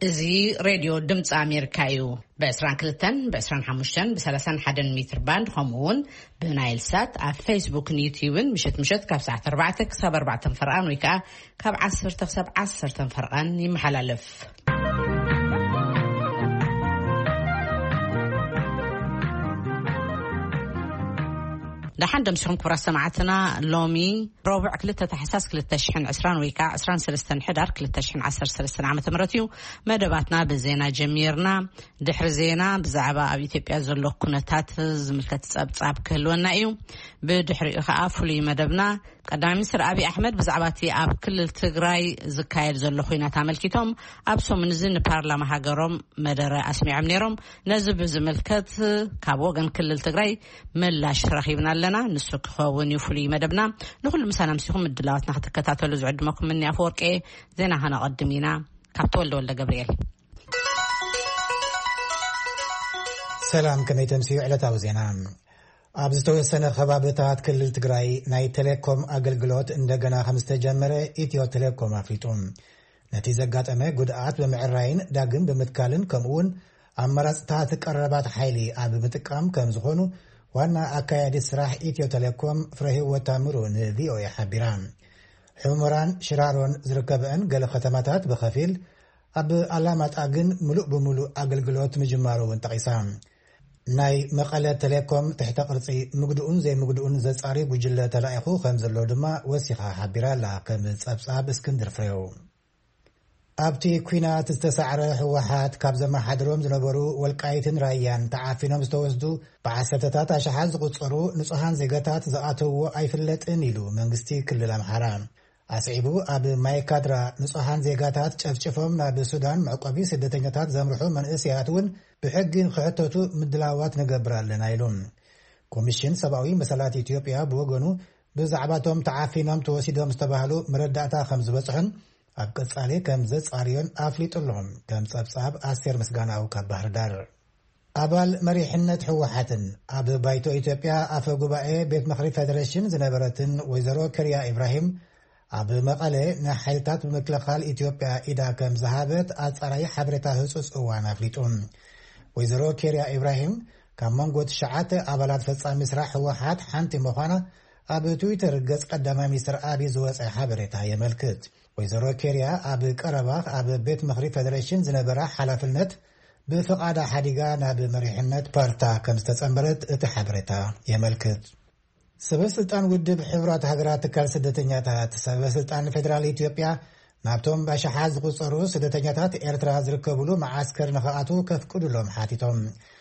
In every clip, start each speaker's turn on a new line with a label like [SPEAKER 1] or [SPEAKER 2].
[SPEAKER 1] እዚ ሬድዮ ድምፂ ኣሜሪካ እዩ በ22 በ25 በ31 ሜትር ባንድ ከምኡውን ብናይል ሳት ኣብ ፌስቡክን ዩቲዩብን ምሽት ካብ ሰዓት 4 ክሳብ 4 ፈርቃን ወይ ከዓ ካብ 10 ክሳብ 10 ፈርቃን ይመሓላለፍ። دحين دمسهم كبر سمعتنا لومي ربع كلتا تحساس كلتا شحن 20 ويكا 23 حدار كلتا شحن 10 عام تمرتيو مدباتنا بزينا جميرنا دحر زينا بزعبا ابي اثيوبيا زلو كنتات زملكت صاب كلونا ايو بدحر خافلي مدبنا قدامي سر ابي احمد بزعباتي اب كل تግራይ ዝካየድ ዘሎ ኮይናት አመልኪቶም ኣብሶም ንዝን ፓርላማ ሃገሮም መደረ ኣስሚዖም ነይሮም ነዚ ብዝመልከት ካብ ወገን ክልል ትግራይ ምላሽ ረኺብናለና ንሱ ክኸውን ይፍሊ መደብና ንኹሉ ምሳና ምስኹም ምድላዋትና ክትከታተሉ ዝዕድመኩም ምን ያፈወርቄ ዜና ኸነቀድሚና ካብ ተወልደ ገብርኤል
[SPEAKER 2] ሰላም ከመይተምሲዩ ዕለታዊ ዜና ኣብ ዝተወሰነ ከባቢታት ክልል ትግራይ ናይ ቴሌኮም ኣገልግሎት እንደገና ከም ዝተጀመረ ኢትዮ ቴሌኮም ኣፍሊጡ ነቲ ዘጋጠመ ጉድኣት ብምዕራይን ዳግም ብምትካልን ከምኡውን ኣመራጽታት ቀረባት ሓይሊ ኣብ ምጥቃም ከም ዝኾኑ ዋና ኣካያዲ ስራሕ ኢትዮ ቴሌኮም ፍረህይወት ታምሩ ንቪኦኤ ሓቢራ ሕሙራን ሽራሮን ዝርከበን ገለ ከተማታት ብኸፊል ኣብ ኣላማጣ ግን ሙሉእ ብምሉእ ኣገልግሎት ምጅማሩ እውን ጠቂሳ ናይ መቐለ ቴሌኮም ትሕተ ቅርጺ ምግድኡን ዘይምግድኡን ዘጻሪ ጉጅለ ተላኢኹ ከም ዘሎ ድማ ወሲኻ ሓቢራላ ከም ጸብጻብ እስክንድር ፍሬው ኣብቲ ኩናት ዝተሳዕረ ህወሓት ካብ ዘመሓድሮም ዝነበሩ ወልቃይትን ራያን ተዓፊኖም ዝተወስዱ ብዓሰርተታት ኣሽሓት ዝቁጸሩ ንጹሃን ዜጋታት ዝኣተውዎ ኣይፍለጥን ኢሉ መንግስቲ ክልል ኣምሓራ ኣስዒቡ ኣብ ማይካድራ ንጹሃን ዜጋታት ጨፍጭፎም ናብ ሱዳን መዕቆቢ ስደተኛታት ዘምርሑ መንእስያት እውን ብሕጊ ንክሕተቱ ምድላዋት ንገብር ኣለና ኢሎም ኮሚሽን ሰብኣዊ መሰላት ኢትዮጵያ ብወገኑ ብዛዕባቶም ተዓፊኖም ተወሲዶም ዝተባህሉ መረዳእታ ከም ዝበፅሑን ኣብ ቀጻሊ ከም ዘጻርዮን ኣፍሊጡሎም ከም ጸብጻብ ኣስቴር ምስጋናው ካብ ባህር ዳር ኣባል መሪሕነት ህወሓትን ኣብ ባይቶ ኢትዮጵያ ኣፈ ጉባኤ ቤት ምክሪ ፌደሬሽን ዝነበረትን ወይዘሮ ከርያ ኢብራሂም ኣብ መቐለ ንሓይልታት ብምክልኻል ኢትዮጵያ ኢዳ ከም ዝሃበት ኣጻራይ ሓበሬታ ህጹጽ እዋን ኣፍሊጡን ወይዘሮ ከርያ ኢብራሂም ካብ መንጎ ትሽዓተ ኣባላት ፈጻሚ ስራሕ ህወሓት ሓንቲ ምዃና ኣብ ትዊተር ገጽ ቀዳማይ ሚኒስትር አብይ ዝወፀ ሓበሬታ የመልክት ወይዘሮ ከርያ ኣብ ቀረባ ኣብ ቤት ምክሪ ፌደሬሽን ዝነበረ ሓላፍነት ብፍቃዳ ሓዲጋ ናብ መሪሕነት ፓርታ ከም ዝተጸምበረት እቲ ሓበሬታ የመልክት ሰበስልጣን ውድብ ሕብራት ሃገራት ትካል ስደተኛታት ሰበስልጣን ፌደራል ኢትዮጵያ ናብቶም ባሽሓት ዝቁጸሩ ስደተኛታት ኤርትራ ዝርከብሉ ማዓስከር ንኽኣቱ ከፍቅዱሎም ሓቲቶም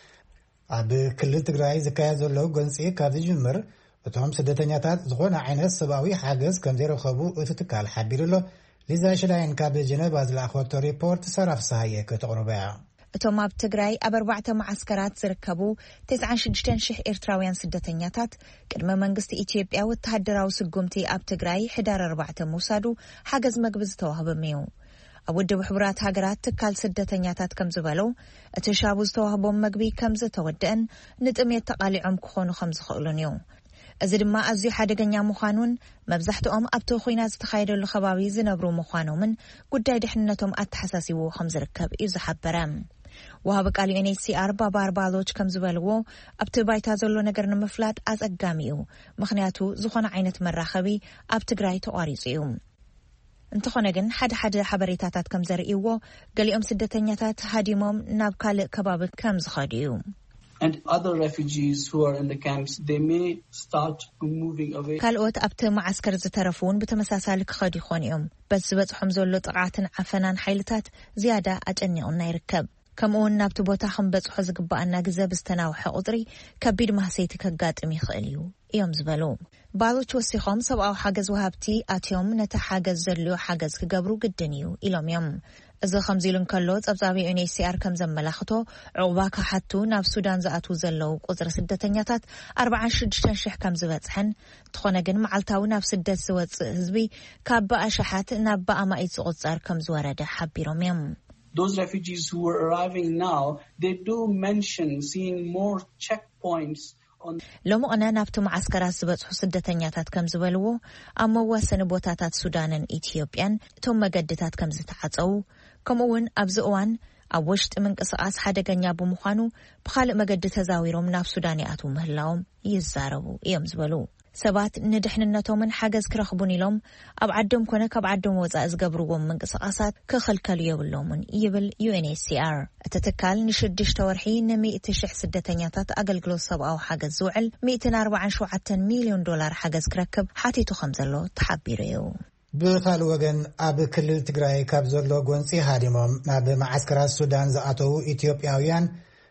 [SPEAKER 2] ኣብ ክልል ትግራይ ዝካየድ ዘሎ ጎንፂ ካብ ዝጅምር እቶም ስደተኛታት ዝኾነ ዓይነት ሰብኣዊ ሓገዝ ከም ዘይረኸቡ እቲ ትካል ሓቢሩሎ ሊዛ ሽላይን ካብ ጀነባ ዝለኣኸቶ ሪፖርት ሰራፍ ሰሃየ ከተቕርበያ
[SPEAKER 3] እቶም ኣብ ትግራይ ኣብ 4 ማዓስከራት ዝርከቡ 96,000 ኤርትራውያን ስደተኛታት ቅድመ መንግስቲ ኢትዮጵያ ወተሃደራዊ ስጉምቲ ኣብ ትግራይ ሕዳር 4 ምውሳዱ ሓገዝ መግቢ ዝተዋህበም እዩ ኣብ ውድብ ሕብራት ሃገራት ትካል ስደተኛታት ከም ዝበለው እቲ ሻቡ ዝተዋህቦም መግቢ ከም ዝተወደአን ንጥሜት ተቃሊዖም ክኾኑ ከም ዝኽእሉን እዩ እዚ ድማ ኣዝዩ ሓደገኛ ምዃኑን መብዛሕትኦም ኣብቲ ኩናት ዝተኻየደሉ ከባቢ ዝነብሩ ምዃኖምን ጉዳይ ድሕንነቶም ኣተሓሳሲቡ ከም ዝርከብ እዩ ዝሓበረ ወሃብ ቃል UNHCR ባባር ባሎች ከም ዝበልዎ ኣብቲ ባይታ ዘሎ ነገር ንምፍላጥ ኣጸጋሚ እዩ ምኽንያቱ ዝኾነ ዓይነት መራኸቢ ኣብ ትግራይ ተቋሪጹ እዩ እንተኾነ ግን ሓደ ሓበሬታታት ከም ዘርእይዎ ገሊኦም ስደተኛታት ሃዲሞም ናብ ካልእ ከባቢ ከም ዝኸዱ እዩ
[SPEAKER 4] and other refugees who are in the camps they may start moving away
[SPEAKER 3] ካልኦት ኣብቲ ማዓስከር ዝተረፉን ብተመሳሳሊ ክኸዱ ይኾኑ እዮም በዚ ዝበፅሖም ዘሎ ጥቃትን ዓፈናን ሓይልታት ዝያዳ ኣጨኒቑና ይርከብ ከምኡውን ናብቲ ቦታ ክንበፅሖ ዝግባአና ግዜ ብዝተናውሐ ቁፅሪ ከቢድ ማህሰይቲ ከጋጥም ይኽእል እዩ እዮም ዝበሉ ባሎች ወሲኾም ሰብኣዊ ሓገዝ ወሃብቲ ኣትዮም ነቲ ሓገዝ ዘድልዮ ሓገዝ ክገብሩ ግድን እዩ ኢሎም እዮም እዚ ከምዚ ኢሉ እንከሎ ጸብጻቢ UNHCR ከም ዘመላኽቶ ዕቑባ ካሓቱ ናብ ሱዳን ዝኣትዉ ዘለው ቁፅሪ ስደተኛታት 46,000 ከም ዝበፅሐን ትኾነ ግን መዓልታዊ ናብ ስደት ዝወፅእ ህዝቢ ካብ በኣሽሓት ናብ በኣማኢት ዝቁፀር ከም ዝወረደ ሓቢሮም እዮም
[SPEAKER 4] Those refugees who are arriving now they do mention seeing more checkpoints
[SPEAKER 3] لمؤنا نابت معسكرات زبط سدتنياتات كم زبلو أما واسن بوتاتات سودان إثيوبيان ثم جدتات كم زتعطوا ከምኡውን ኣብዚ እዋን ኣብ ውሽጢ ምንቅስቃስ ሓደገኛ ብምዃኑ ብኻልእ መገዲ ተዛዊሮም ናብ ሱዳን ይኣትዉ ምህላዎም ይዛረቡ እዮም ዝበሉ ሰባት ንድሕንነቶምን ሓገዝ ክረኽቡን ኢሎም ኣብ ዓዶም ኮነ ካብ ዓዶም ወፃኢ ዝገብርዎም ምንቅስቃሳት ክኽልከሉ የብሎምን ይብል UNHCR እቲ ትካል ን6 ወርሒ ን100,000 ስደተኛታት ኣገልግሎት ሰብኣዊ ሓገዝ ዝውዕል $147 ሚልዮን ሓገዝ ክረክብ ሓቲቱ ከም ዘሎ ተሓቢሩ እዩ
[SPEAKER 2] ብኻልእ ወገን ኣብ ክልል ትግራይ ካብ ዘሎ ጎንፂ ሃዲሞም ናብ ማዓስከራት ሱዳን ዝኣተዉ ኢትዮጵያውያን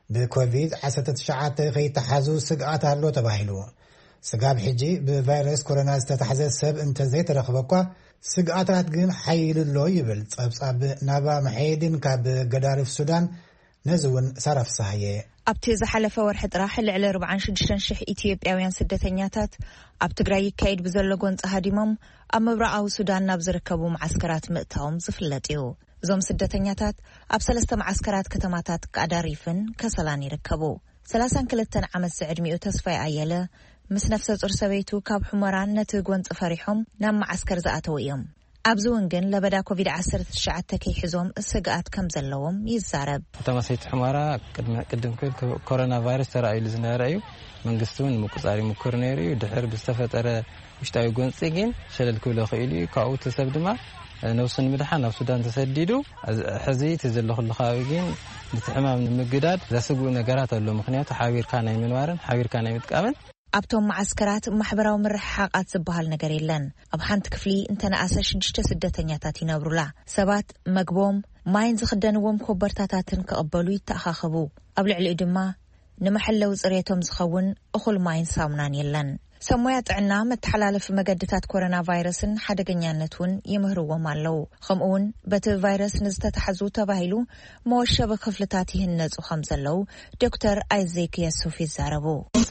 [SPEAKER 2] ብኮቪድ-19 ከይተሓዙ ስግኣት ኣሎ ተባሂሉ ስጋብ ሕጂ ብቫይረስ ኮሮና ዝተታሕዘ ሰብ እንተዘይተረኽበኳ ስግኣታት ግን ሓይልሎ ይብል ጸብጻብ ናባ መሐድን ካብ ገዳሪፍ ሱዳን ነዝውን ሳራፍሳየ
[SPEAKER 3] ኣብቲ ዝሓለፈ ወርሒ ጥራሕ ልዕሊ 46,000 ኢትዮጵያውያን ስደተኛታት ኣብ ትግራይ ይካየድ ብዘሎ ጎንፂ ሃዲሞም ኣብ ምብራቃዊ ሱዳን ናብ ዝርከቡ ማዓስከራት ምእታዎም ዝፍለጥ እዩ እዞም ስደተኛታት ኣብ 3 ማዓስከራት ከተማታት ቃዳሪፍን ከሰላን ይርከቡ 32 ዓመት ዕድሚኡ ተስፋይ ኣየለ ምስ ነፍሰ ጡር ሰበይቱ ካብ ሕመራን ነቲ ጎንፂ ፈሪሖም ናብ ማዓስከር ዝኣተው እዮም ኣብዚ ወንገን ለበዳ ኮቪድ-19 ከይሕዞም ስግኣት ከም ዘለዎም ይዛረብ
[SPEAKER 5] ተማሰይት ሕመራ ቅድም ኮሮና ቫይረስ ተራእዩ ዝነበረ እዩ መንግስቱን ምቁጻሪ ምኩር ነይሩ ድሕር ብዝተፈጠረ ውሽጣዊ ጎንፂ ግን ሸለል ክብሎ ኽኢሉ ካብኡ ተሰብ ድማ ነውስን ምድሓን ናብ ሱዳን ተሰዲዱ ሕዚ ተዘለኹ ለኻዊ ግን ንትሕማም ንምግዳድ ዘስጉ ነገራት ኣሎ ምክንያቱ ሓቢርካ ናይ ምንባርን ሓቢርካ ናይ ምጥቃምን
[SPEAKER 3] ኣብቶም ማዓስከራት ማሕበራዊ ምርሕሓቃት ዝበሃል ነገር የለን ኣብ ሓንቲ ክፍሊ እንተነኣሰ 6 ስደተኛታት ይነብሩላ ሰባት መግቦም ማይን ዝኽደንዎም ኮበርታታትን ክቕበሉ ይተኣኻኸቡ ኣብ ልዕሊኡ ድማ ንመሐለዊ ጽሬቶም ዝኸውን እኹል ማይን ሳሙናን የለን ሰሞያ ጥዕና መተሓላለፊ መገድታት ኮሮና ቫይረስን ሓደገኛነቱን ይምህርዎም ኣለው ከምኡውን በቲ ቫይረስ ንዝተታሕዙ ተባሂሉ መወሸበ ክፍልታት ይህነጹ ከም ዘለው ዶክተር አይዜክ የሱፍ ይዛረቡ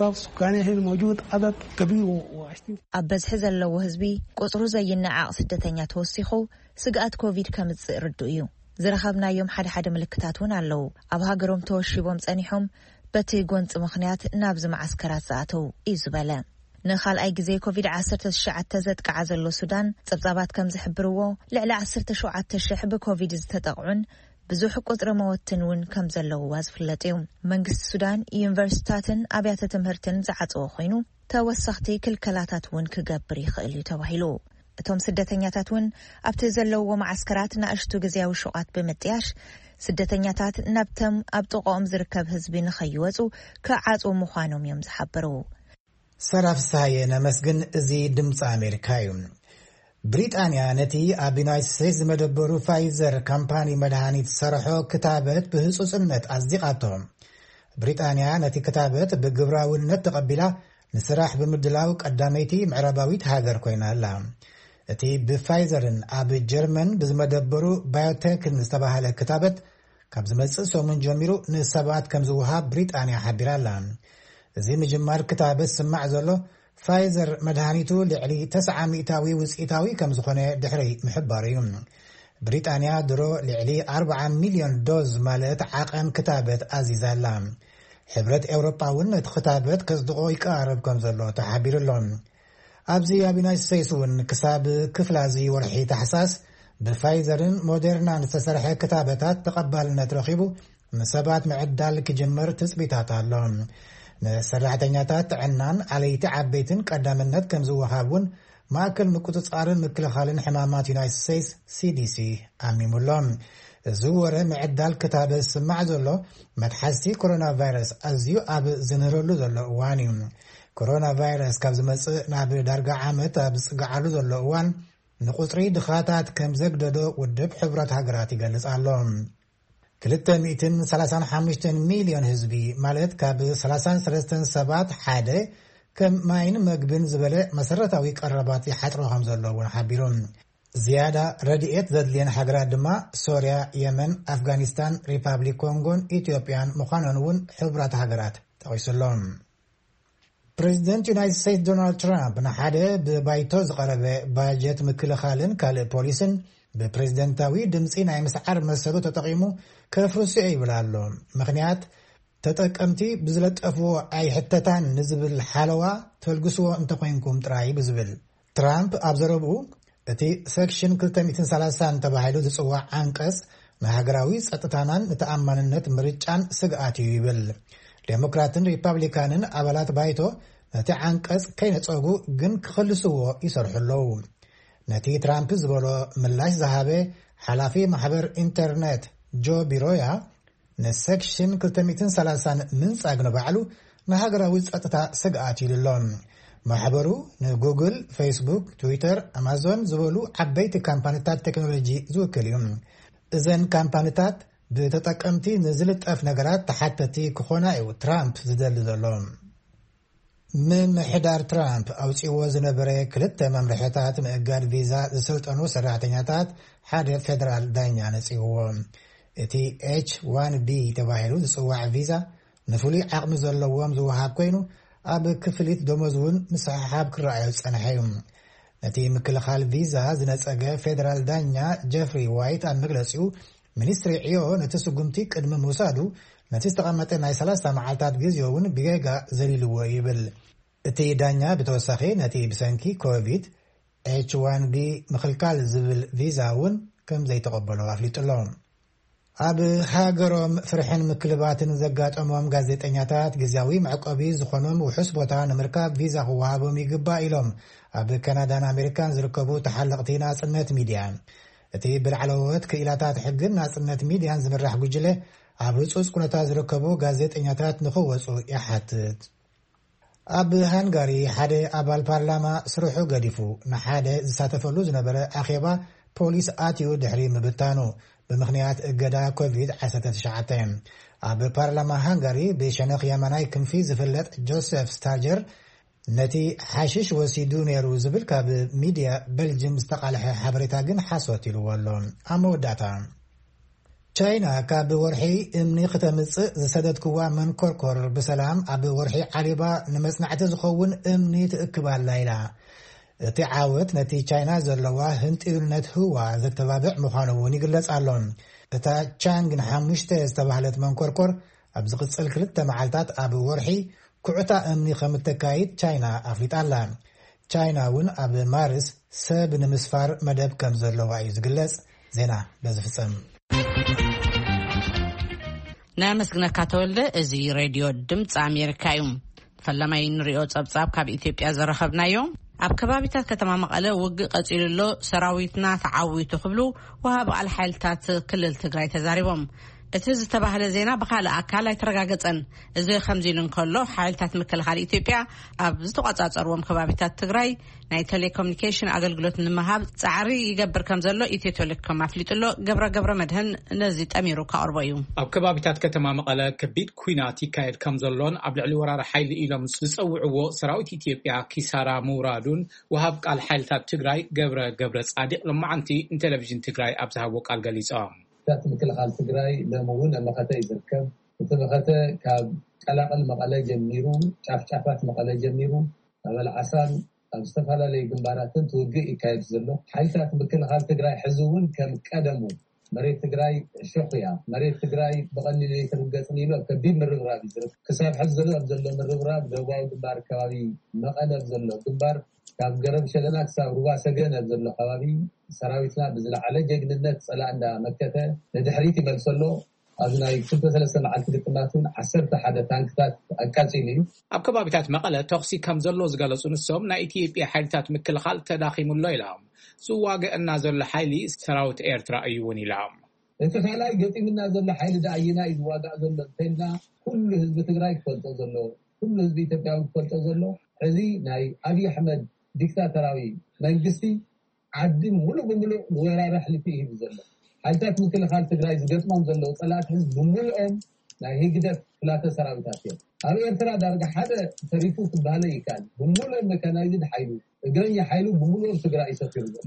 [SPEAKER 3] ኣብ በዝሒ ዘለዎ ህዝቢ ቁጽሩ ዘይነዓቕ ስደተኛ ተወሲኹ ስግኣት ኮቪድ ከምጽእ ርዱ እዩ ዝረኸብናዮም ሓደ ምልክታት እውን ኣለው ኣብ ሃገሮም ተወሽቦም ጸኒሖም በቲ ጎንፂ ምኽንያት ናብዚ ማዓስከራት ዝኣተው እዩ ዝበለ ንኻልኣይ ግዜ ኮቪድ-19 ዘጥቃዓ ዘሎ ሱዳን ጸብጻባት ከም ዝሕብርዎ ልዕሊ 17,000 ብኮቪድ ዝተጠቕዑን ብዙሕ ቁጥሪ መወትን እውን ከም ዘለውዋ ዝፍለጥ እዩ መንግስቲ ሱዳን ዩኒቨርሲታትን ኣብያተ ትምህርትን ዝዓጽወ ኮይኑ ተወሳኽቲ ክልከላታት እውን ክገብር ይኽእል እዩ ተባሂሉ እቶም ስደተኛታት እውን ኣብቲ ዘለውዎ ማዓስከራት ንኣሽቱ ግዜያዊ ሹቓት ብምጥያሽ ስደተኛታት ናብቶም ኣብ ጥቕኦም ዝርከብ ህዝቢ ንኸይወፁ ክዓጽው ምዃኖም እዮም ዝሓበሩ
[SPEAKER 2] ሰራፍሳየ ነመስግን እዚ ድምፂ ኣሜሪካ እዩ ብሪጣንያ ነቲ ኣብ ዩናይትድ ስቴትስ ዝመደበሩ ፋይዘር ካምፓኒ መድሃኒት ዝሰርሖ ክታበት ብህፁፅነት ኣጽዲቓቶም ብሪጣንያ ነቲ ክታበት ብግብራውነት ተቐቢላ ንስራሕ ብምድላው ቀዳመይቲ ምዕራባዊት ሃገር ኮይና ኣላ እቲ ብፋይዘርን ኣብ ጀርመን ብዝመደበሩ ባዮቴክን ዝተባሃለ ክታበት ካብ ዝመጽእ ሰሙን ጀሚሩ ንሰባት ከም ዝውሃብ ብሪጣንያ ሓቢራ ኣላ እዚ ምጅማር ክታበት ስማዕ ዘሎ ፋይዘር መድሃኒቱ ልዕሊ 900 ውፅኢታዊ ከም ዝኾነ ድሕሪ ምሕባር እዩ ብሪጣንያ ድሮ ልዕሊ 40 ሚልዮን ዶዝ ማለት ዓቐን ክታበት ኣዚዛላ ሕብረት ኤውሮጳ እውን እቲ ክታበት ከጽድቆ ይቀራረብ ከም ዘሎ ተሓቢሩሎም ኣብዚ ኣብ ዩናይትድ ስቴትስ እውን ክሳብ ክፍላዚ ወርሒ ታሕሳስ ብፋይዘርን ሞደርናን ዝተሰርሐ ክታበታት ተቐባልነት ረኺቡ ንሰባት ምዕዳል ክጅምር ትጽቢታት ኣሎ ንሰራሕተኛታት ጥዕናን ዓለይቲ ዓበይትን ቀዳምነት ከም ዝወሃቡን ማእከል ምቁፅጻርን ምክልኻልን ሕማማት ዩናይትድ ስቴትስ CDC ኣሚሙሎም እዚ ወረ ምዕዳል ክታበት ስማዕ ዘሎ መትሓዝቲ ኮሮና ቫይረስ ኣዝዩ ኣብ ዝንህረሉ ዘሎ እዋን እዩ ኮሮና ቫይረስ ካብ ዝመጽእ ናብ ዳርጋ ዓመት ኣብ ዝጽጋዓሉ ዘሎ እዋን ንቁፅሪ ድኻታት ከም ዘግደዶ ውድብ ሕብረት ሃገራት ይገልጽ ኣሎ 235 ሚልዮን ህዝቢ ማለት ካብ 33 ሰባት ሓደ ከም ማይን መግብን ዝበለ መሰረታዊ ቀረባት ይሓጥሮ ከም ዘለዎ ሓቢሮም ዝያዳ ረድኤት ዘድልየን ሃገራት ድማ ሶርያ የመን ኣፍጋኒስታን ሪፓብሊክ ኮንጎን ኢትዮጵያን ምዃነን እውን ሕብረት ሃገራት ጠቒሱሎም ፕሬዚደንት ዩናይትድ ስቴትስ ዶናልድ ትራምፕ ንሓደ ብባይቶ ዝቐረበ ባጀት ምክልኻልን ካልእ ፖሊስን ብፕሬዚደንታዊ ድምፂ ናይ ምስዓር መሰሉ ተጠቒሙ ከፍርሲዑ ይብል ኣሎ ምክንያት ተጠቀምቲ ብዝለጠፍዎ ኣይሕተታን ንዝብል ሓለዋ ተልግስዎ እንተኮይንኩም ጥራይ ብዝብል ትራምፕ ኣብ ዘረብኡ እቲ ሴክሽን 230 ተባሂሉ ዝጽዋዕ አንቀጽ ንሃገራዊ ጸጥታናን ተኣማንነት ምርጫን ስግኣት ይብል ዴሞክራትን ሪፐብሊካንን አባላት ባይቶ ነቲ ዓንቀጽ ከይነጸጉ ግን ክኽልስዎ ይሰርሑለው ነቲ ትራምፕ ዝበሎ ምላሽ ዝሃበ ሓላፊ ማሕበር ኢንተርኔት ጆ ቢሮያ ንሴክሽን 230 ምንጻግ ንባዕሉ ንሃገራዊ ጸጥታ ስግኣት ይልሎም ማሕበሩ ንጉግል ፌስቡክ ትዊተር አማዞን ዝበሉ ዓበይቲ ካምፓኒታት ቴክኖሎጂ ዝውክል እዩ እዘን ካምፓኒታት ብተጠቀምቲ ንዝልጠፍ ነገራት ተሓተቲ ክኾና እዩ ትራምፕ ዝደሊ ዘሎ ምምሕዳር ትራምፕ ኣውፂዎ ዝነበረ ክልተ መምርሕታት ምእጋድ ቪዛ ዝሰልጠኑ ሰራሕተኛታት ሓደ ፌደራል ዳኛ ነፂዎ እቲ H1B ተባሂሉ ዝጽዋዕ ቪዛ ንፍሉይ ዓቕሚ ዘለዎም ዝወሃብ ኮይኑ ኣብ ክፍሊት ደሞዝ እውን ምስሓብ ክረኣዩ ጸንሐዩ ነቲ ምክልኻል ቪዛ ዝነጸገ ፌደራል ዳኛ ጀፍሪ ዋይት ኣብ መግለጺኡ ሚኒስትሪ ዕዮ ነቲ ስጉምቲ ቅድሚ ምውሳዱ ነቲ ዝተቐመጠ ናይ 30 መዓልታት ግዜውን ብጌጋ ዘሊልዎ ይብል እቲ ዳኛ ብተወሳኺ ነቲ ብሰንኪ ኮቪድ H1B ምክልካል ዝብል ቪዛ እውን ከም ዘይተቐበሎ ኣፍሊጡሎም ኣብ ሃገሮም ፍርሕን ምክልባትን ዘጋጠሞም ጋዜጠኛታት ግዜያዊ መዕቆቢ ዝኾኖም ውሑስ ቦታ ንምርካብ ቪዛ ክወሃቦም ይግባእ ኢሎም ኣብ ካናዳን ኣሜሪካን ዝርከቡ ተሓለቕቲ ናጽነት ሚድያ እቲ ብላዕለዎት ክኢላታት ሕግን ናጽነት ሚድያን ዝምራሕ ጉጅለ ኣብ ህጹጽ ኩነታት ዝርከቡ ጋዜጠኛታት ንኽወፁ ይሓትት ኣብ ሃንጋሪ ሓደ ኣባል ፓርላማ ስርሑ ገዲፉ ንሓደ ዝሳተፈሉ ዝነበረ ኣኼባ ፖሊስ ኣትዩ ድሕሪ ምብታኑ ብምኽንያት እገዳ ኮቪድ-19 ኣብ ፓርላማ ሃንጋሪ ብሸነኽ የማናይ ክንፊ ዝፍለጥ ጆሴፍ ስታጀር ነቲ ሓሽሽ ወሲዱ ነይሩ ዝብል ካብ ሚድያ ቤልጅም ዝተቃልሐ ሓበሬታ ግን ሓሶት ኢልዎ ኣሎ ኣብ መወዳእታ ቻይና ካብ ወርሒ እምኒ ከተምጽእ ዝሰደድክዋ መንኮርኮር ብሰላም ኣብ ወርሒ ዓሊባ ንመጽናዕቲ ዝኸውን እምኒ ትእክባላ ኢላ እቲ ዓወት ነቲ ቻይና ዘለዋ ህንጢልነት ህዋ ዘተባብዕ ምዃኑ እውን ይግለጽ ኣሎ እታ ቻንግን 5 ዝተባህለት መንኮርኮር ኣብ ዝቕጽል 2 መዓልታት ኣብ ወርሒ ኩዕታ እምኒ ከም እተካይድ ቻይና ኣፍሊጣላ ቻይና እውን ኣብ ማርስ ሰብ ንምስፋር መደብ ከም ዘለዋ እዩ ዝግለጽ ዜና በዝፍጸም
[SPEAKER 1] ናመስግነካ ተወልደ እዚ ሬድዮ ድምፂ ኣሜሪካ እዩ ፈለማይ ንሪኦ ጸብጻብ ካብ ኢትዮጵያ ዘረኸብናዮ ኣብ ከባቢታት ከተማ መቐለ ውግእ ቀጺሉሎ ሰራዊትና ተዓዊቱ ክብሉ ወሃብ ሓይልታት ክልል ትግራይ ተዛሪቦም እቲ ዝተባህለ ዜና ብኻልእ ኣካል ኣይተረጋገጸን እዚ ከምዚ ኢሉ እንከሎ ሓይልታት ምክልኻል ኢትዮጵያ ኣብ ዝተቆጻጸርዎም ከባቢታት ትግራይ ናይ ቴሌኮሙኒኬሽን ኣገልግሎት ንምሃብ ጻዕሪ ይገብር ከም ዘሎ ኢትዮ ቴሌኮም ኣፍሊጡሎ ገብረ መድህን ነዚ ጠሚሩ ካቅርቦ እዩ
[SPEAKER 6] ኣብ ከባቢታት ከተማ መቐለ ከቢድ ኩናት ይካየድ ከም ዘሎን ኣብ ልዕሊ ወራሪ ሓይሊ ኢሎም ዝጸውዕዎ ሰራዊት ኢትዮጵያ ኪሳራ ምውራዱን ወሃብ ቃል ሓይልታት ትግራይ ገብረ ጻዲቅ ለማዓንቲ ቴሌቪዥን ትግራይ ኣብ ዝሃቦ ቃል ገሊጾም
[SPEAKER 7] ምክልኻል ትግራይ ለምውን መኸተ ይዝርከብ እቲ መኸተ ካብ ቀላቀል መቐለ ጀሚሩ ጫፍጫፋት መቐለ ጀሚሩ ኣብ ዓሳን ኣብ ዝተፈላለዩ ግንባራትን ትውግእ ይካየድ ዘሎ ሓይልታት ምክልኻል ትግራይ ሕዝውን ከም ቀደሙ መሬት ትግራይ ሸኽያ መሬት ትግራይ በቀሊሉ የተረገጽን ኢሎ ከቢድ ምርብራብ ይዝርብ ክሳብ ሕዝ ዘሎ ምርብራብ ደቡባዊ ግንባር ከባቢ መቐለ ዘሎ ግንባር ካብ ገረብ ሸለና ክሳብ ሩባ ሰገን ዘሎ ከባቢ ሰራዊትና ብዝለዓለ ጀግንነት ጸላእንዳ መከተ ለድሕሪት ይመልሰሎ ኣብ ናይ 3 መዓልቲ ግጥማትን 11 ታንክታት ኣቃጺሉ እዩ
[SPEAKER 6] ኣብ ከባቢታት መቐለ ተኽሲ ከም ዘሎ ዝገለጹ ንሶም ናይ ኢትዮጵያ ሓይልታት ምክልኻል ተዳኺሙሎ ኢሎም ዝዋግአና ዘሎ ሓይሊ ሰራዊት ኤርትራ እዩ እውን ኢሎም
[SPEAKER 7] እቲ ካልኣይ ገጢምና ዘሎ ሓይሊ ዳኣይና ይዋጋእ ዘሎ እንተና ኩሉ ህዝቢ ትግራይ ክፈልጦ ዘሎ ኩሉ ህዝቢ ኢትዮጵያዊ ክፈልጦ ዘሎ እዚ ናይ ኣብይ ኣሕመድ ዲክታተራዊ መንግስቲ ዓዲ ሙሉእ ብምሉእ ወራሪ ሕልፊ ይህብ ዘሎ ሓይልታት ምክልኻል ትግራይ ዝገጥሞም ዘለዉ ጸላእት ህዝቢ ብምሉኦም ናይ ህግደት ፍላተ ሰራዊታት እዮም ኣብ ኤርትራ ዳርጋ ሓደ ተሪፉ ክባህለ ይካል ብምሉኦም መካናይዝድ ሓይሉ እግረኛ ሓይሉ ብምሉኦም ትግራይ ይሰፊሩ ዘሎ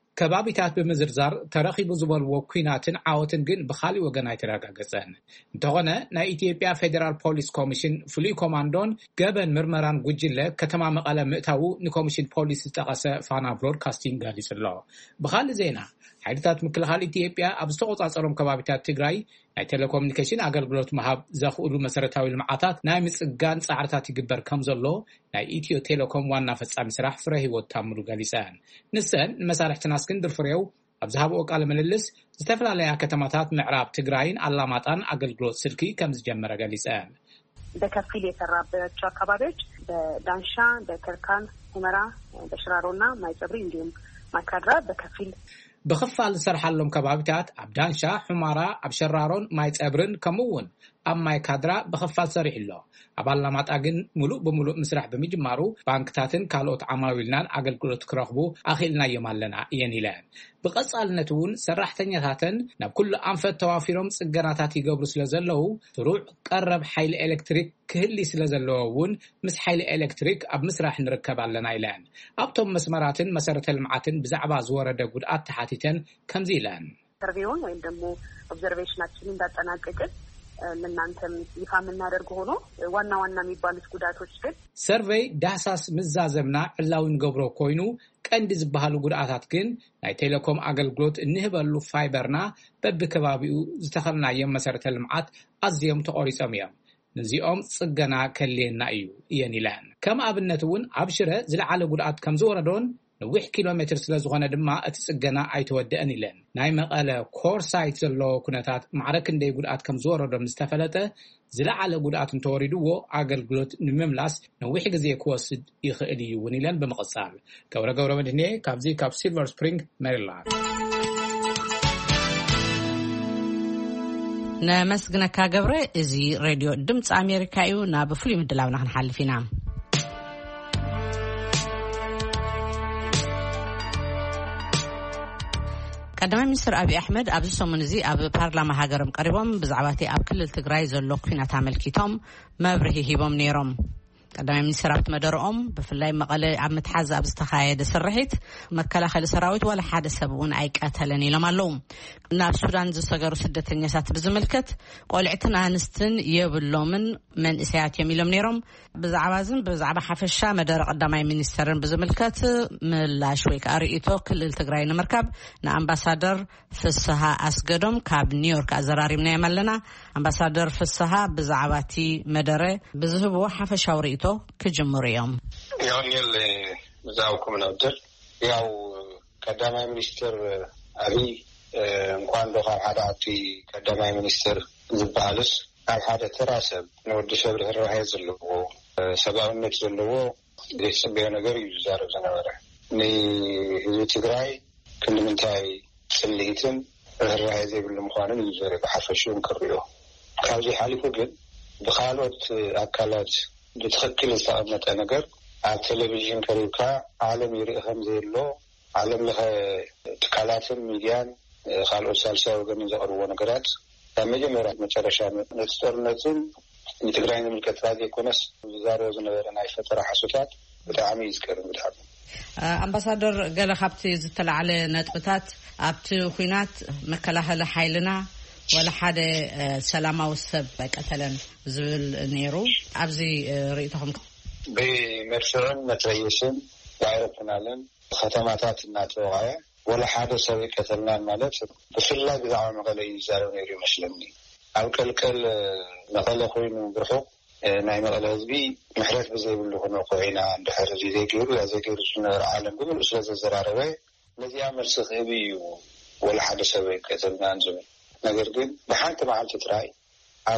[SPEAKER 6] ከባቢታት ብምዝርዛር ተረኺቡ ዝበልዎ ኩናትን ዓወትን ግን ብኻልእ ወገን ኣይተረጋገጸን እንተኾነ ናይ ኢትዮጵያ ፌደራል ፖሊስ ኮሚሽን ፍሉይ ኮማንዶን ገበን ምርመራን ጉጅለ ከተማ መቐለ ምእታው ንኮሚሽን ፖሊስ ዝጠቐሰ ፋና ብሮድካስቲንግ ገሊጹ ኣሎ ብኻልእ ዜና ሓይልታት ምክልኻል ኢትዮጵያ ኣብ ዝተቆጻጸሮም ከባቢታት ትግራይ ናይ ቴሌኮሙኒኬሽን ኣገልግሎት መሃብ ዘኽእሉ መሰረታዊ ልምዓታት ናይ ምጽጋን ጻዕርታት ይግበር ከም ዘሎ ናይ ኢትዮ ቴሌኮም ዋና ፈጻሚ ስራሕ ፍረ ህይወት ታምሩ ገሊጸን ንሰን መሳርሕትና እስክንድር ፍሬው ኣብዛሃብ ቃለ ምልልስ ዝተፈላለያ ከተማታት ምዕራብ ትግራይን አላማጣን አገልግሎት ስልኪ ከም ዝጀመረ ገሊጸን
[SPEAKER 8] በከፊል የተራባቸው አካባቢዎች በዳንሻ በከርካን ሁመራ በሽራሮና ማይጸብሪ እንዲሁም ማካድራ በከፊል
[SPEAKER 6] بخفال سرحلهم كبابتات عبدانشا حمارة عبشرارون ماي تابرن كمون أما كادرا بخفال سريح الله عبالله ما تأجن ملوء بملوء مسرح بمجمارو بانكتاتن كالوت عماويلنان عقل قلت كرخبو أخيلنا يمالنا ينيلان بقصال نتون سرح تنياتاتن نب كل أنفت توافيرهم سجناتاتي قبل سلازلو تروح قرب حيل إلكتريك كهلي سلازلوون مس حيل إلكتريك أب مسرح نركب على نايلان أبتم مسمراتن مسارة المعاتن بزعبا زوار دقود أتحاتيتن كم زيلان
[SPEAKER 8] تربيون وين دمو observationaችን እንዳጠናቀቅን ለናንተም ይፋ ምናደርግ ሆኖ ዋና የሚባሉት ጉዳቶች ግን
[SPEAKER 6] ሰርቬይ ዳሳስ ምዛዘምና ዕላውን ገብሮ ኮይኑ ቀንድ ዝባሃሉ ጉዳታት ግን ናይ ቴሌኮም አገልግሎት እንህበሉ ፋይበርና በብከባቢው ዝተኸልናየ መሰረተ ልምዓት ኣዝዮም ተቆሪጾም እዮም ነዚኦም ጽገና ከለና እዩ የኒላን ከም ኣብነቱን ኣብሽረ ዝለዓለ ጉዳት ከም ዝወረዶን نوح كيلومتر سلازغونه دما اتسغنا ايتودئن يلن ناي مقاله كور سايت زلو كنتات معرك اندي غدات كم زوردو مستفلته زلعله غدات توريدو اغلغلوت نمملاس نوح غزي كوسد يخدي ونيلن بمقصال غورا مدني كابزي كاب سيلفر سبرينغ ميريلاند
[SPEAKER 1] نمسغنا كغبره ازي راديو دمص امريكايو نا بفلي مدلاونا نحلفينا قدام مستر أبي أحمد أبو سومنزي أبو بارلمان هاجرم قريبهم بزعباتي أب كل التجراي زلوا كنا تعمل كيتهم ما بريه هيبهم نيرم قدام مستر أبو مدرهم بفلاي مقالة عم تحز أبو استخايد سرحت مكلا خل سراوت ولا حد سبون أيك أتلني لما لوم ناب السودان زسجروا سدة النسات بزملكت قلعتنا نستن يبلومن من إسيات يميلهم نيرم بزعبة حفشة مدار قدام مينسترن بزملكت ملا شويك أريتو كل التجراي نمركب نأمباسادر في السها أسقدم كاب نيويورك أزراري من يعملنا أمباسادر في السها بزعباتي مداره بزهبوا حفشة وريتو كجمهوريهم.
[SPEAKER 9] يعني اللي مزاوكم نودر ياو قدام مينستر أبي እንኳን በኋላ አዳቲ ቀዳማይ ሚኒስትር ዝባልስ ኣብ ሓደ ተራሰብ ንወዲ ሰብ ርህራሄ ዘለዎ ሰብኣውነት ዘለዎ ዝፅበዮ ነገር እዩ ዝዛረብ ዝነበረ ንህዝቢ ትግራይ ክንምንታይ ጽልይትን ርህራሄ ዘይብሉ ምዃኑን እዩ ዘርኢ ብሓፈሽውን ክርዮ ካብዚ ሓሊፉ ግን ብካልኦት ኣካላት ብትክክል ዝተቐመጠ ነገር ኣብ ቴሌቪዥን ቀሪብካ ዓለም ይርኢ ከም ዘሎ ዓለም ለኸ ትካላትን ሚድያን خالو سالسا وغن زقرو ነገራት በመጀመሪያ መጨረሻ ነጥጦርነትን ንትግራይን ምልከታት የኮነስ ዛሬው ዝነበረ ናይ ፈጠራ ሓሶታት በጣም ይዝከርም ብታብ
[SPEAKER 1] አምባሳደር ገለ ሀብት ዝተላዓለ ነጥብታት ኣብቲ ኩናት መከላኸሊ ሓይልና ወላ ሓደ ሰላማዊ ሰብ በቀተለን ዝብል ነይሩ ኣብዚ ርእይተኩም
[SPEAKER 9] በመርሰን መትረየስን ዳይረክተናልን ከተማታት እናተወያየ ولا حدا سوي كتلنا مالت بفلا بزعم مقالة يزارون يري مسلمني أو كل مقالة خوين برحو ناي مقالة هزبي محرات بزي بالله نوقعينا عند حرجي ذي كيرو يا ذي كيرو سنة العالم قبل أسلة الزرارة الذي عمل سخيبي ولا حدا سوي كتلنا انزمي نقر قد بحانت معال تتراي أو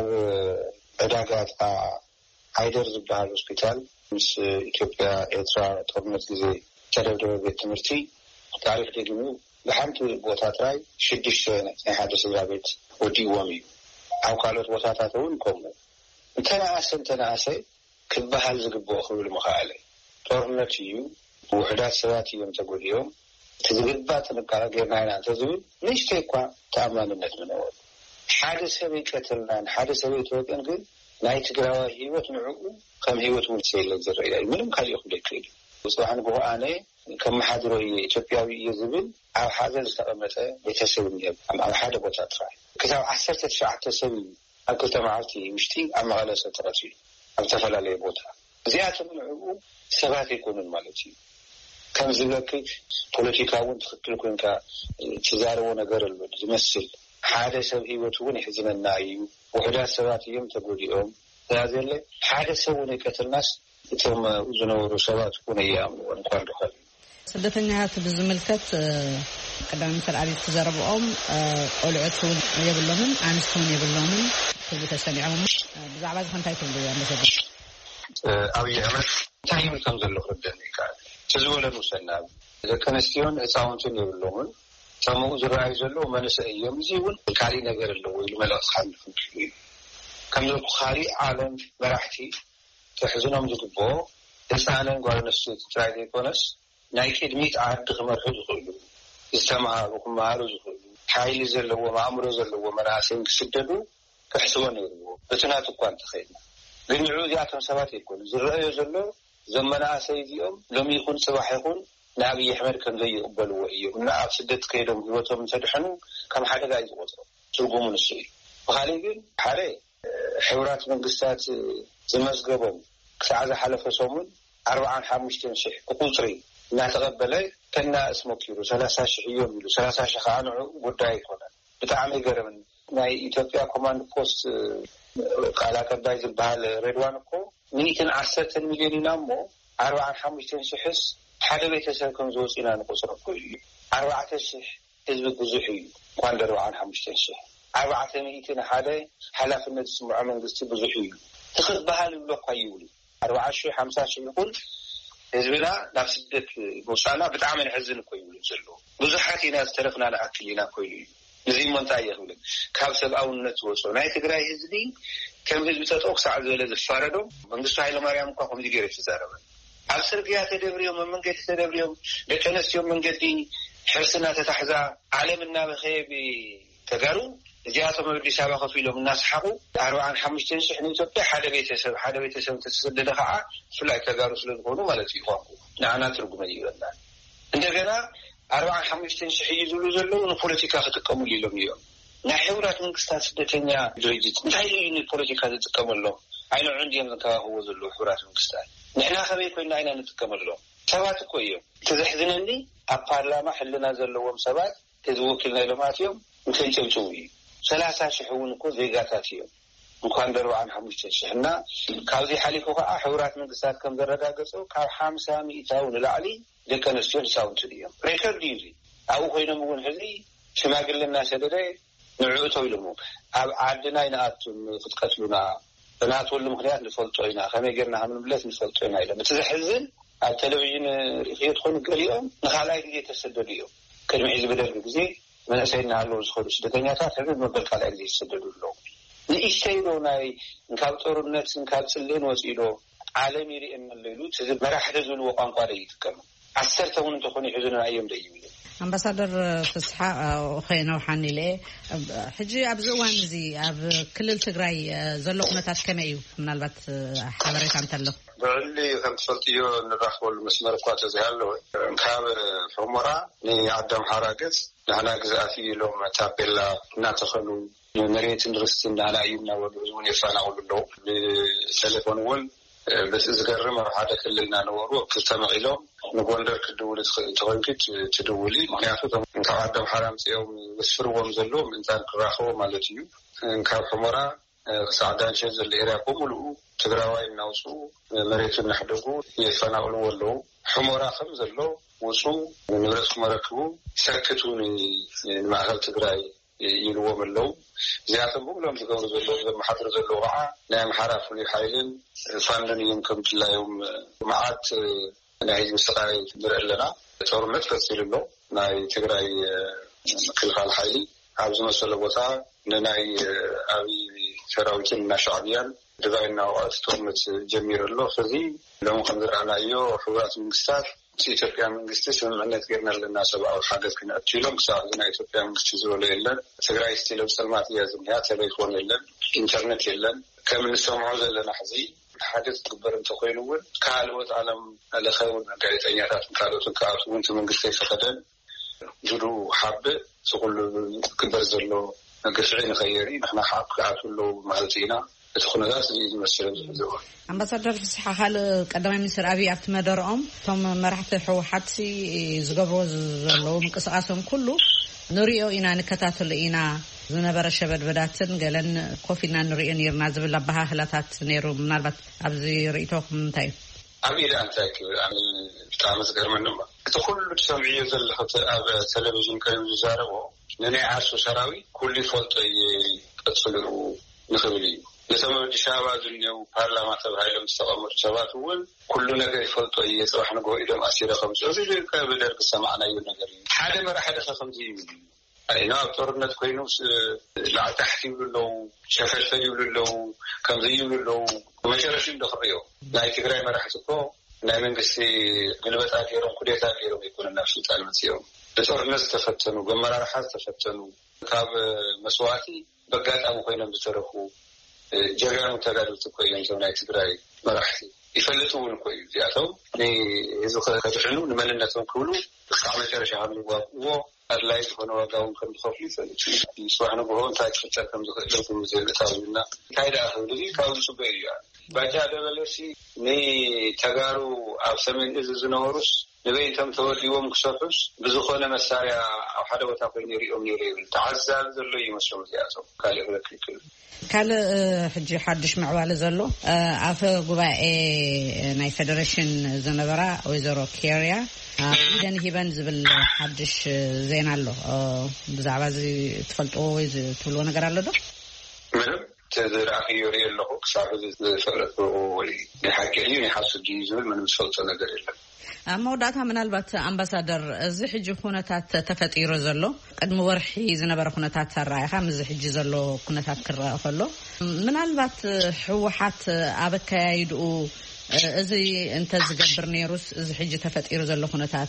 [SPEAKER 9] عداقات عايدر زبها الوسبيتال مس إثيوبيا إترا تورنت زي تردو بيت مرتي تعرف تجمو بحمت بوتات راي شدش هذا سجابت وديوامي أو قالت بوتاتون كومو تناسي كبهال زقبو أخو المخالي تورنتيو وحدات سواتي يوم تقول يوم تزقبات نقارا غيرنا تزقب ليش تيكوا تأمان الناس من أول حادث سوي كتلنا حادث سوي توقن قل ناي تقراوا هيوت نعقو كم هيوت ملسيل لنزر منهم كان يخبرك لي وصبحان بوه آني كم حضروا إثيوبياوي يزبل أو حاجة استقامته بتسوي أو حاجة بتطرح كتاب عشرة تشعة تسوي أكتر معرتي مشتي أما على ستراتي أو تفعل عليه بوتها زيادة من العقوق سبات يكون المالتي كم زلك بوليتيكاون تخطلكم كتزارون قرر يمثل حاجة سوي وتوني حزن النايم وحدات سبات يوم تقول يوم هذا اللي حاجة سووني كتر ناس ثم زنور سبات كون أيام ونقال دخل
[SPEAKER 1] سدتني هات بزملكت ቀዳሚ ሚኒስትር አብይ ተዘረብኦም ቆልዑት የብሎምን አንስቶን የብሎምን ተሰሚዖም ብዛዕባ ዝኮንታይ ትብሉ ኣምባሳደር
[SPEAKER 9] አብይ አህመድ ታይም ከም ዘሎ ክርደን ይካል ተዝወለን ውሰናብ ለከነስቲዮን ህፃውንትን የብሎምን ሰሙኡ ዝረአዩ ዘሎ መንእሰይ እዮም እዚ እውን ካሊእ ነገር ኣለዎ ኢሉ መልእክቲ ሓልፍ እዩ ከምዚ ካሊእ ዓለም መራሕቲ ተሕዝኖም ዝግብኦ ህፃንን ጓል ኣንስተይቲ ጥራይ ዘይኮነስ ናይ ቅድሚት ዓዲ ክመርሑ ዝኽእሉ ዝተምሃሩ ክመሃሩ ዝኽእሉ ሓይሊ ዘለዎም ኣእምሮ ዘለዎም መናእሰይ ክስደዱ ክሕስቦ ነይርዎ በትናት እኳ እንተኸይድና ግን ንዑ እዚኣቶም ሰባት ይኮኑ ዝረአዮ ዘሎ እዞም መናእሰይ እዚኦም ሎሚ ይኹን ፅባሕ ይኹን ንኣብይ ኣሕመድ ከም ዘይቕበልዎ እዮም እና ኣብ ስደት ከይዶም ሂወቶም እንተድሕኑ ከም ሓደጋ እዩ ዝቆፅሮ ትርጉሙ ንሱ እዩ ብኻሊእ ግን ሓደ ሕብራት መንግስታት ዝመዝገቦም ክሳዕ ዝሓለፈ ሰሙን 45,000 ብቁፅሪ እናተቐበለ ከናእስ ሞኪሩ 30,000 እዮም ኢሉ 30,000 ከዓ ንዑ ጉዳይ ኣይኮነን ብጣዕሚ ገረምን ናይ ኢትዮጵያ ኮማንድ ፖስት ቃል አቀባይ ዝበሃል ሬድዋን እኮ 110 ሚሊዮን ኢና እሞ 45,000 ሓደ ቤተሰብ ከም ዝወፂና ንቁፅር እኮ እዩ 4,000 ህዝቢ ብዙሕ እዩ እንኳን 45,000 400 ሓደ ሓላፍነት ዝስምዖ መንግስቲ ብዙሕ እዩ ትኽበሃል ብሎ እኳ ይብሉ 40,000 50,000 ይኹን ህዝብና ናብ ስደት ምውሳና ብጣዕሚ ንሕዝን እኮ ይብሉ ዘሎ ብዙሓት ኢና ዝተረፍና ንኣክል ኢና ኮይሉ እዩ እዚ መንታይ ይኽብልን ካብ ሰብኣውነት ዝወፅኦ ናይ ትግራይ ህዝቢ ከም ህዝቢ ጠጠው ክሳዕ ዝበለ ዝፋረዶም መንግስቱ ሃይለማርያም እኳ ከምዚ ገይሩ ተዛረበ ኣብ ስርግያ ተደብሪዮም መንገዲ ተደብሪዮም ደቂ ኣንስትዮ መንገዲ ሕርስና ተታሕዛ ዓለም እናበኸየ ተጋሩ እዚኣቶም ኣዲስ ኣበባ ከፍ ኢሎም እናስሓቁ 45,000 ንኢትዮጵያ ሓደ ቤተሰብ ተሰደደ ከዓ ፍላይ ተጋሩ ስለዝኾኑ ማለት እዩ ቋንቋ ንዓና ትርጉም ይበላ እንደገና 45,000 ይዝሉ ዘለው ንፖለቲካ ክጥቀሙሉ ኢሎም እዮም ናይ ሕብራት መንግስታት ስደተኛ ድርጅት እንታይ እዩ ንፖለቲካ ዝጥቀመሎም ዓይኖ ዕንዲዮም ዝንከባኸብዎ ዘለው ሕብራት መንግስታት ንሕና ከመይ ኮይና ኢና ንጥቀመሎም ሰባት እኮ እዮም ተዘሕዝነኒ ኣብ ፓርላማ ሕልና ዘለዎም ሰባት ዝውክልና ኢሎም ኣትዮም ንከንጨብጭቡ እዩ 30,000 እውን እኮ ዜጋታት እዮም እንኳን 45,000 እና ካብዚ ሓሊፉ ከዓ ሕብራት መንግስታት ከም ዘረጋገፁ ካብ 50 ሚእታው ንላዕሊ ደቂ ኣንስትዮ ህፃውንቲ እዮም ሬከርድ እዩ ኣብኡ ኮይኖም እውን ሕዚ ሽማግለና ሰደደ ንዕኡቶ ኢሎሞ ኣብ ዓድና ይንኣቱን ክትቀትሉና ብናትወሉ ምክንያት ንፈልጦ ኢና ከመይ ጌርና ከምንብለት ንፈልጦ ኢና ኢሎም እቲ ዘሕዝን ኣብ ቴሌቭዥን ርኢዮ ትኾኑ ገሊኦም ንኻልኣይ ግዜ ተሰደዱ እዮም ቅድሚ ሕዚ በደርጊ ግዜ መንእሰይና ኣለዉ ዝኸዱ ስደተኛታት ሕዚ መበል ካልኣይ ግዜ ይሰደዱ ኣለዉ ንእሽተይ ዶ ናይ ካብ ጦርነት ካብ ፅልእን ወፂዶ ዓለም ይርአየና ኣሎ ኢሉ እቲ መራሕቲ ዝብልዎ ቋንቋ ዶ ይጥቀሙ 10 እውን እንተኾኑ ይሕዝኑና እዮም ዶ ይብሉ
[SPEAKER 1] ኣምባሳደር ፍስሓ ኸይነው ሓኒለ ሕጂ ኣብዚ እዋን እዚ ኣብ ክልል ትግራይ ዘሎ ኩነታት ከመይ እዩ ምናልባት ሓበሬታ እንተሎ
[SPEAKER 9] ብዕሊ ከም ትፈልጥዮ ንራኽበሉ መስመር እኳ ተዘይሃለወ ካብ ሑመራ ንዓዳም ሓራገፅ ንሕና ግዝኣት ኢሎም ታፔላ እናተኸሉ መሬትን ርስትን ንሕና እዩ እናበሉ እውን የፈናቅሉ ኣለዉ ብቴሌፎን እውን በቲ ዝገርም ኣብ ሓደ ክልልና ነበሩ ክልተ መቂሎም ንጎንደር ክድውል ተኮንኪት ትድውሊ ምክንያቱ ካብ ዓዳም ሓራ ምፅኦም ዝስፍርዎም ዘሎ ምእንታን ክራኸቦ ማለት እዩ ካብ ሑመራ ክሳዕ ዳንሸት ዘሎ ኤርያ ብምሉኡ ትግራዋይ እናውፅኡ መሬቱ እናሕደጉ የፈናቅልዎ ኣለዉ ሑመራ ከም ዘሎ ውፁ ንብረት ክመረክቡ ሰክቱ ንማእከል ትግራይ ይልዎም ኣለዉ እዚኣቶም ብምሎም ዝገብሩ ዘለዉ ዘመሓድሩ ዘለዉ ከዓ ናይ ኣምሓራ ፍሉይ ሓይልን ፋንን እዮም ከም ድላዮም መዓት ናይ ህዝቢ ስቃይ ንርኢ ኣለና ጦርነት ቀፂሉ ኣሎ ናይ ትግራይ ምክልኻል ሓይሊ ኣብ ዝመሰለ ቦታ ንናይ ኣብይ ሰራዊትን እና ሻዕብያን ድባይ እናውቃት ጦርነት ጀሚሩ ኣሎ ሕዚ ሎም ከም ዝረኣናዮ ሕብራት መንግስታት ኢትዮጵያ መንግስቲ ስምምዕነት ጌርና ኣለና ሰብኣዊ ሓገዝ ክንኣቱ ኢሎም ክሳብ ናይ ኢትዮጵያ መንግስቲ ዝበሎ የለን ትግራይ ስቲሎም ፀልማት እያ ዝኒሃ ቴሌፎን የለን ኢንተርኔት የለን ከም እንሰምዖ ዘለና ሕዚ ሓገዝ ትግበር እንተኮይኑ እውን ካልኦት ዓለም ለኸውን ጋዜጠኛታት ካልኦትን ክኣቱ እውን እቲ መንግስቲ ኣይፈቀደን ጅሩ ሓብእ ዝኩሉ ክግበር ዘሎ ግፍዒ ንኸየሪ ንሕና ክኣቱ ኣለዉ ማለት ኢና እቲ ኩነታት ዝመስል ዝሕዝዎ
[SPEAKER 1] ኣምባሳደር ፍስሓ ካልእ ቀዳማይ ሚኒስትር ኣብይ ኣብቲ መደረኦም እቶም መራሕቲ ሕወሓት ዝገብርዎ ዘለዉ ምንቅስቃሶም ኩሉ ንሪኦ ኢና ንከታተሎ ኢና ዝነበረ ሸበድበዳትን ገለን ኮፍ ኢልና ንሪኦ ነርና ዝብል ኣባሃህላታት ነይሩ ምናልባት ኣብዚ ርእቶኩም እንታይ እዩ
[SPEAKER 9] ኣብይ ዳ እንታይ ብጣዕሚ ዝገርመኒ እሞ كل تسمعيه زلخت تلفزيون كانوا يزاروا نني عاشو سراوي كل فولت يتصلوا نخبلي لسمع الشعب الدنيا بارلمان تبعهم استقاموا الشباب وول كل نجار يفولتوا يصبح نقول إذا ما أصير خمسة زي كبدر سمعنا ينقرين حدا مرة حدا خمسين أينا أطرنا تكوينوس لا تحكي ولا شفاف ولا كم زي ولا وما شرشين دخليو لا يتقرأ مرة حسكو نعمل بس قلبت أكيرهم كلية أكيرهم يكون النفس تعلم سيهم أطرنا استفتنوا جمرة راح استفتنوا كاب مسواتي بقات أبو كينا بترخو جريان تقالوا تكوين زونا يتقرأ مرحتي يفلتون كويس جاتهم إذا كتحنون ملنتهم كله استعمل شرشة عملوا وقوة الله يكون وقاهم كم خفيف يسوعنا بهون تاكفتها كم دخلوا زي التعلمنا كايدا أخذي كاول سبيريا بعد هذا بلشي ني تجارو أو سمين إذا زنورس نبين تم تودي يوم كسافس بزخنا مسارع أو حدا وتقين يريهم يريهم تعزل ذلوا يمسون زياتهم قال يقول كل
[SPEAKER 1] كال حجي حدش معوال زلو عفوا قبائي ناي فدريشن زنبرا ويزورو كيريا إذن هيبان زبل حدش زين علو بزعبا زي تفلتو ويز تولو نقر علو دو
[SPEAKER 9] تدرع يوري اللو كسابة زي فرق ولي نحكي لي نحاسو جيزول من مسفلتو نقر اللو
[SPEAKER 1] موضوعها من البات أمباسادر زحج خونتات تفتير زلو قد مورحي زنبر خونتات سرايا خام زحج زلو خونتات كرا خلو من البات حوحات أبكا يدو زي أنت زجبر نيروس زحج تفتير زلو خونتات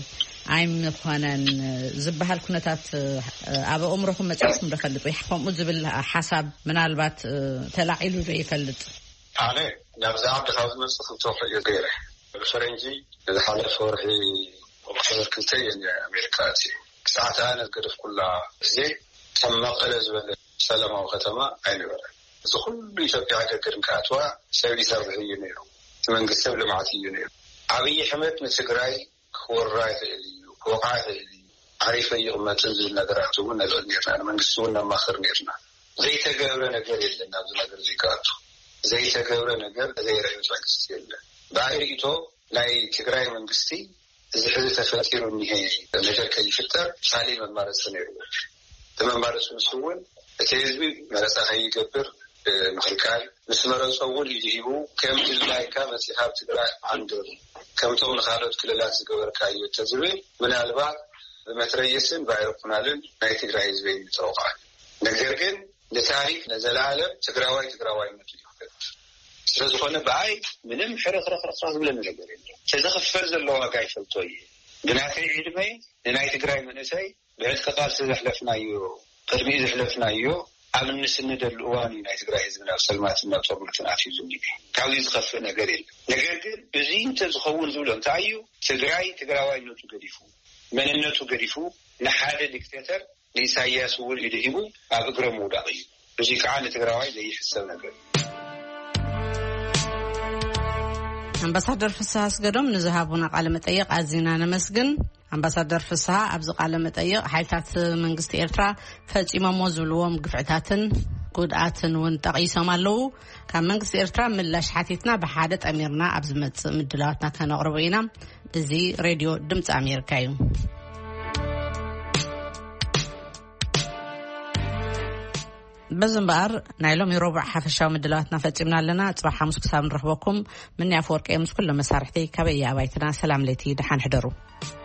[SPEAKER 1] عيم خانن زبها الخونتات أبا عمركم متعرفون بفلت ويحكم مزبل حسب من البات تلاعيلو زي فلت
[SPEAKER 9] عليه نبذ عبد الحافظ مصطفى توفيق غيره الفرنجي إذا حالة فرحي وخبر كلتين يا أمريكاتي ساعتها أنا أذكر كلها زي تم قلز سلامة وختمة عيني ورا كل يشبع كرم كاتوا سوي سبعة ينيرو من قصة لمعتي ينيرو عبي حمد نسقراي كوراي اللي كوقعة اللي عارفة يوم ما تنزل نقرأته ونقول نيرنا من قصونا ما خر نيرنا زي تجاورنا نقر اللي نازل نقر زكاتو زي تجاورنا نقر زي رأيوس عكسيل بعيريتو لاي تجراي من قصتي إذا حدث تفسير النهائي المجال كي يفتر سالي من مارس سنيرو تمام مارس مسؤول تيزبي مارس أخي يكبر مخلكال مسمار صول يجيبوا كم تلاقي كم سحاب تجراي عنده كم توم خالد كل لا تجبر كايو تزبي من البعض بمتريسن بعيرقنا لن ناي تجراي زبين توقع نقدركن لتاريخ نزل عالم تجراوي متجراوي ስለዝኾነ በአይ ምንም ሕረኽ ብለን ነገር የለም ተዘኸፈር ዘለዎ ጋይ ፈልቶይ ግናተይ ዕድመይ ንናይ ትግራይ መንእሰይ ብዕድቀ ቃልሲ ዘሕለፍናዮ ቅድሚ ዘሕለፍናዮ ኣብ ንስንደሉ እዋን ናይ ትግራይ ህዝቢ ናብ ሰልማትን ናብ ጦርነትን ኣትዩ ዝኒሀ ካብዚ ዝኸፍእ ነገር የለም ነገር ግን እዚ እንተዝኸውን ዝብሎ እንታይ እዩ ትግራዋይነቱ ገዲፉ መንነቱ ገዲፉ ንሓደ ዲክቴተር ንኢሳያስ እውን ኢዱ ሂቡ ኣብ እግሮም ምውዳቕ እዩ እዚ ከዓ ንትግራዋይ ዘይሕሰብ ነገር
[SPEAKER 1] أمباسادر فسها سجدهم نزهابنا قال متأيق عزينا نمسجن أمباسادر فسها أبز قال متأيق حيثات من قصة إيرترا فج إمام وزلوم قفعتاتن قدعاتن وانتقيسا مالو كان من قصة إيرترا من لشحاتيتنا بحادة أميرنا أبز مدلاتنا كانوا قربينا زي راديو دمت أمير كايو بزنبار نايلوم يروبع حفشة ومدلواتنا فتمنا لنا تصبح حمس كساب نرحبكم من يعفورك أمس كل مسارحتي كبيا بايتنا سلام ليتي دحان حدرو